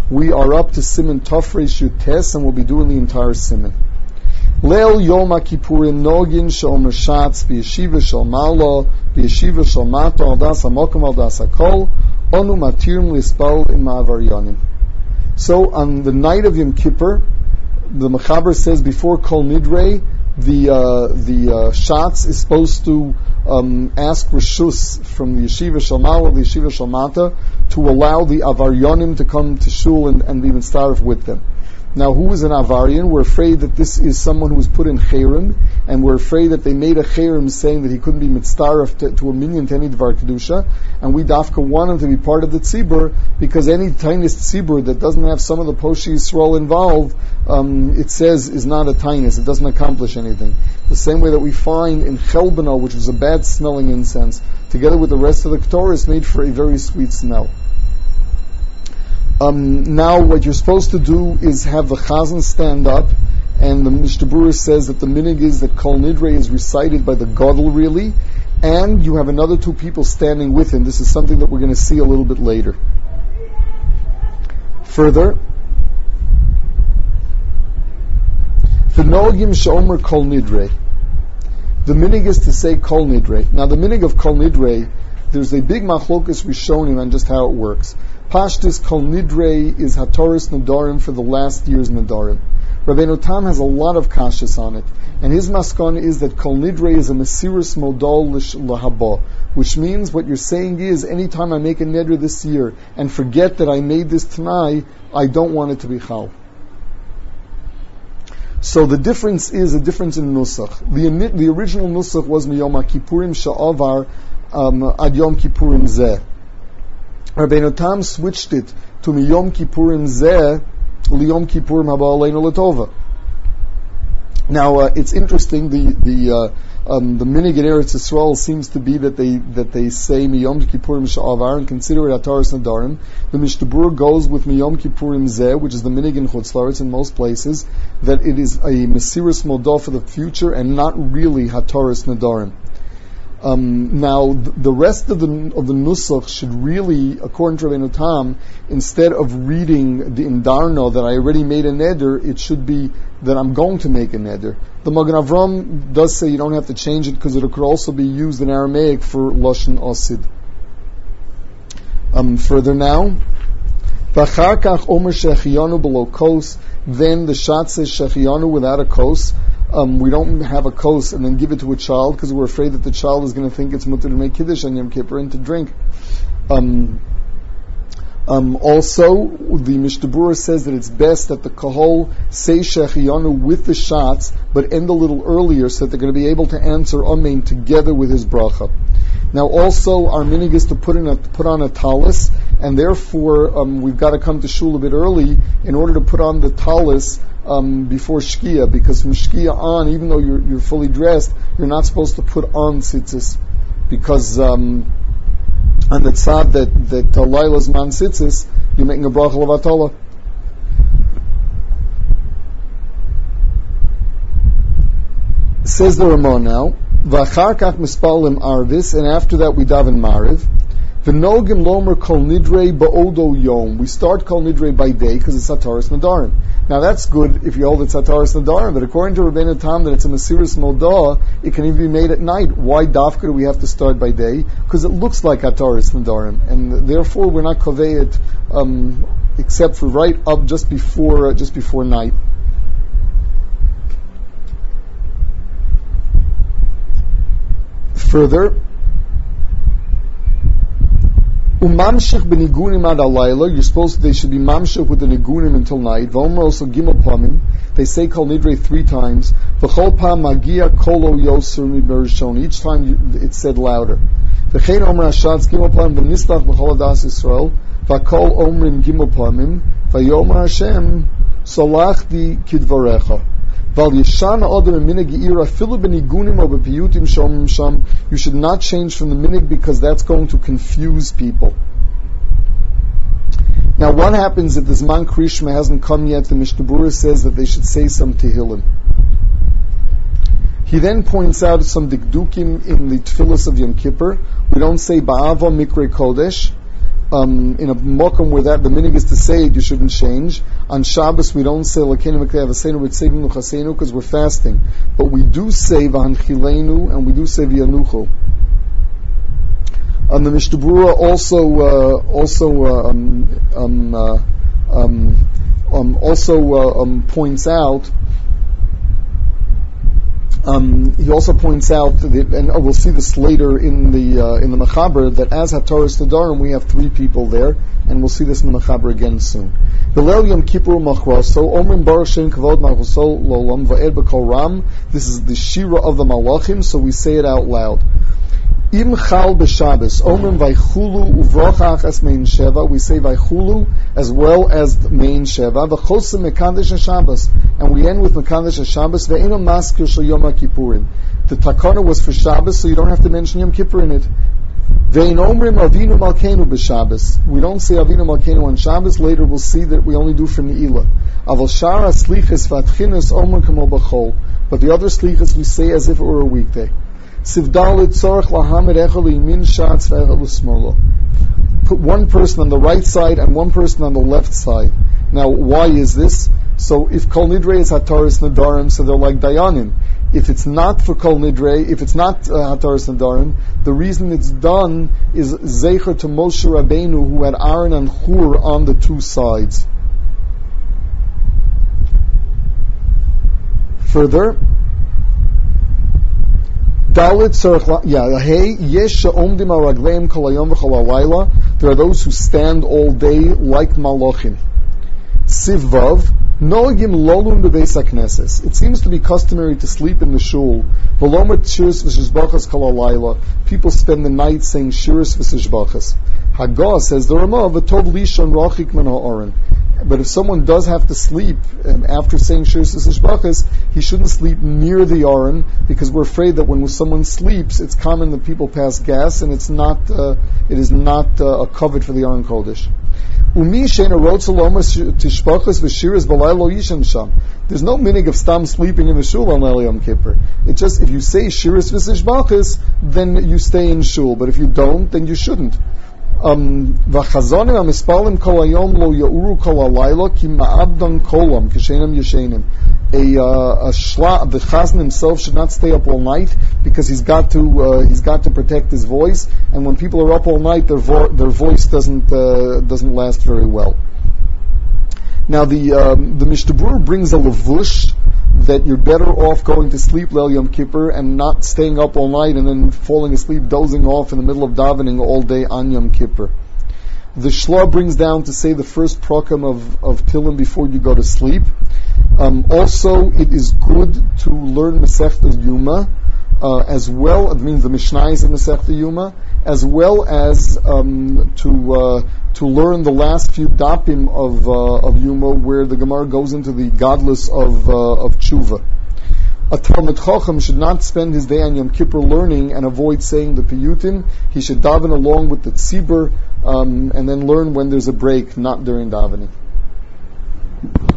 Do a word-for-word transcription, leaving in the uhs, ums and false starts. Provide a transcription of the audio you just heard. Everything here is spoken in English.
We are up to Siman Tafresh Yud Tes, and we'll be doing the entire Siman. Leil Yom HaKippurim Nogin Shomer Shatz B'Yeshiva Shel Malo B'Yeshiva Shel Mata Al Das HaMokom Al Das HaKol Onu Matirim Lispal Im Ha'avaryanim. So on the night of Yom Kippur, the Mechaber says before Kol Nidrei, the uh, the uh, Shatz is supposed to um, ask Rishus from the Yeshiva Shel Malo, the Yeshiva Shel Mata, to allow the Avaryanim to come to Shul and, and be mitzaref with them. Now, who is an Avaryan? We're afraid that this is someone who was put in Cherem, and we're afraid that they made a Cherem saying that he couldn't be mitzaref to, to a minyan to any Dvar Kedusha, and we dafka want him to be part of the Tzibur, because any tiniest Tzibur that doesn't have some of the Poshi Yisrael involved, um, it says is not a tiniest, it doesn't accomplish anything. The same way that we find in Chelbana, which was a bad smelling incense, together with the rest of the Ketores, made for a very sweet smell. Um, now, what you're supposed to do is have the Chazan stand up, and the Mishnah Berurah says that the minig is that Kol Nidrei is recited by the Gadol, really, and you have another two people standing with him. This is something that we're going to see a little bit later. Further, V'nogim she'omer Kol Nidrei. The minig is to say Kol Nidrei. Now, the minig of Kol Nidrei, there's a big machlokus rishonim on just how it works. Pashtus Kol Nidrei is Hatoris Nadarim for the last year's Nadarim. Rabbeinu Tam has a lot of kashas on it, and his maskon is that Kol Nidrei is a Mesiris Modal Lahaba, which means what you're saying is, anytime I make a neder this year and forget that I made this Tanai, I don't want it to be Chal. So the difference is a difference in Nusach. The, the original Nusach was Miyom HaKippurim Sha'avar um, Ad Yom Kippurim Zeh. Rabbeinu Tam switched it to Miyom Kippurim Zeh Liyom Kippurim Haba Aleinu Latova. Now uh, it's interesting. The the uh, um, the minig in Eretz Yisrael seems to be that they that they say Miyom Kippurim Sha'avar and consider it Ataras Nadarim. The Mishnah Berurah goes with Miyom Kippurim Zeh, which is the minig in Chutz La'aretz in most places, that it is a Mesiris Modah for the future and not really Hataras Nadarim. Um, now, th- the rest of the of the nusach should really, according to Rabbeinu Tam, instead of reading the indarno that I already made a neder, it should be that I'm going to make a neder. The Magen Avram does say you don't have to change it because it could also be used in Aramaic for lashon asid. Um, further now, v'achar kach omer shechiyanu below kos. Then the shat says shechiyanu without a kos. Um, we don't have a kos and then give it to a child because we're afraid that the child is going to think it's mutter to make kiddush on Yom Kippur and to drink. Um, um, also, the Mishnah Berurah says that it's best that the kahol say shechiyanu with the shots, but end a little earlier so that they're going to be able to answer amen together with his bracha. Now, also, our minig is to put in a put on a talis, and therefore um, we've got to come to shul a bit early in order to put on the talis. Um, before Shkia, because from Shkia on, even though you're, you're fully dressed, you're not supposed to put on tzitzis, because um, on the tzad that that Laila's man tzitzis, you're making a bracha levatala. Says the Ramah now, v'achar kach mispalim arvis, and after that we daven mariv. V'nogim lomer kol nidrei ba'odo yom. We start kol nidrei by day because it's Hataras Nadarim. Now that's good if you hold it's Hataras Nadarim, but according to Rabbeinu Tam that it's a Mesiris Modah, it can even be made at night. Why dafka do we have to start by day? Because it looks like Hataras Nadarim, and therefore we're not kovei it um, except for right up just before uh, just before night. Further, Umamshich b'nigunim ad alayla. You're supposed to, they should be mamshich with the nigunim until night. V'omer also gimel pamim. They say kol nidrei three times. V'chol pam magia kolo yoser miberishon. Each time you, it's said louder. V'chein omer hashatz gimel pamim v'nislach b'chol adas Yisrael. V'kol omrim gimel pamim. V'yomer Hashem solachti kidvarecha. You should not change from the minig because that's going to confuse people. Now, what happens if the Zman Krishma hasn't come yet? The Mishnah Berurah says that they should say some Tehillim. He then points out some dikdukim in the Tfilas of Yom Kippur. We don't say Ba'ava Mikre Kodesh. um, in a mokum where that the minig is to say it, you shouldn't change. On Shabbos we don't say L'keinu v'kei avasenu v'tzevinu chasenu because we're fasting, but we do say v'hanchilenu and we do say v'yanuchu. And the Mishnah Berurah also uh, also uh, um, um, uh, um, um, also uh, um, points out. Um, he also points out that, and we'll see this later in the uh, in the Mechaber, that as HaToras Nedarim we have three people there, and we'll see this in the Mechaber again soon. Hillel Yom Kippur Machraso Omrim Baruch Shem Kavod Malchuso Lolam Va'ed B'Kol Ram. This is the Shira of the Malachim, so we say it out loud. Im Chal b'Shabbos, Omrim Vaychulu Uvrochach es Mein Sheva. We say Vaychulu as well as the Mein Sheva. V'chosim Mekadesh HaShabbos, and we end with Mekadesh HaShabbos. Ve'eno Maskir Shel Yom HaKippurim. The Takana was for Shabbos, so you don't have to mention Yom Kippur in it. Ve'en Omrim Avinu Malkeinu b'Shabbos. We don't say Avinu Malkeinu on Shabbos. Later we'll see that we only do for Ne'ilah. Aval Shara Slichas V'Atchinas Omrim Kamo B'Chol. But the other Slichas we say as if it were a weekday. Sivdalit tzorach lahamed echel limin shatz ve'echel l'smolo. Put one person on the right side and one person on the left side. Now, why is this? So, if Kol Nidre is HaToras Nedarim, so they're like Dayanim. If it's not for Kol Nidre, if it's not uh, HaToras Nedarim, the reason it's done is Zecher to Moshe Rabbeinu, who had Aaron and Hur on the two sides. Further, there are those who stand all day like malachim. Sivvav, noagim lolum bebeis hakneses. It seems to be customary to sleep in the shul. V'lomer shiras v'shishbachas kol halayla. People spend the night saying shiras v'shishbachas. Haggah says the Ramah, v'tov lishon rachik min ha'oren. But if someone does have to sleep and after saying shiras v'shishbachas, he shouldn't sleep near the aron, because we're afraid that when someone sleeps, it's common that people pass gas, and it's not, uh, it is not uh, a covet for the aron kodesh. There's no meaning of stam sleeping in the shul on Leil Yom Kippur. It's just if you say shiras v'shishbachas, then you stay in shul. But if you don't, then you shouldn't. Um, a, uh, a shla, the chazan himself should not stay up all night because he's got to uh, he's got to protect his voice, and when people are up all night, their vo- their voice doesn't uh, doesn't last very well. Now the um, the Mishnah Berurah brings a levush that you're better off going to sleep Leil Yom Kippur and not staying up all night and then falling asleep, dozing off in the middle of davening all day on Yom Kippur. The Shla brings down to say the first prokem of, of Tillim before you go to sleep. Um, also, it is good to learn Masechta Yuma, uh, as well, it means the Mishnayos of Masechta Yuma, as well as um, to uh, to learn the last few dapim of uh, of Yuma, where the Gemara goes into the godless of uh, of tshuva. A Talmid Chacham should not spend his day on Yom Kippur learning and avoid saying the piyutim. He should daven along with the tzibur, um, and then learn when there's a break, not during davening.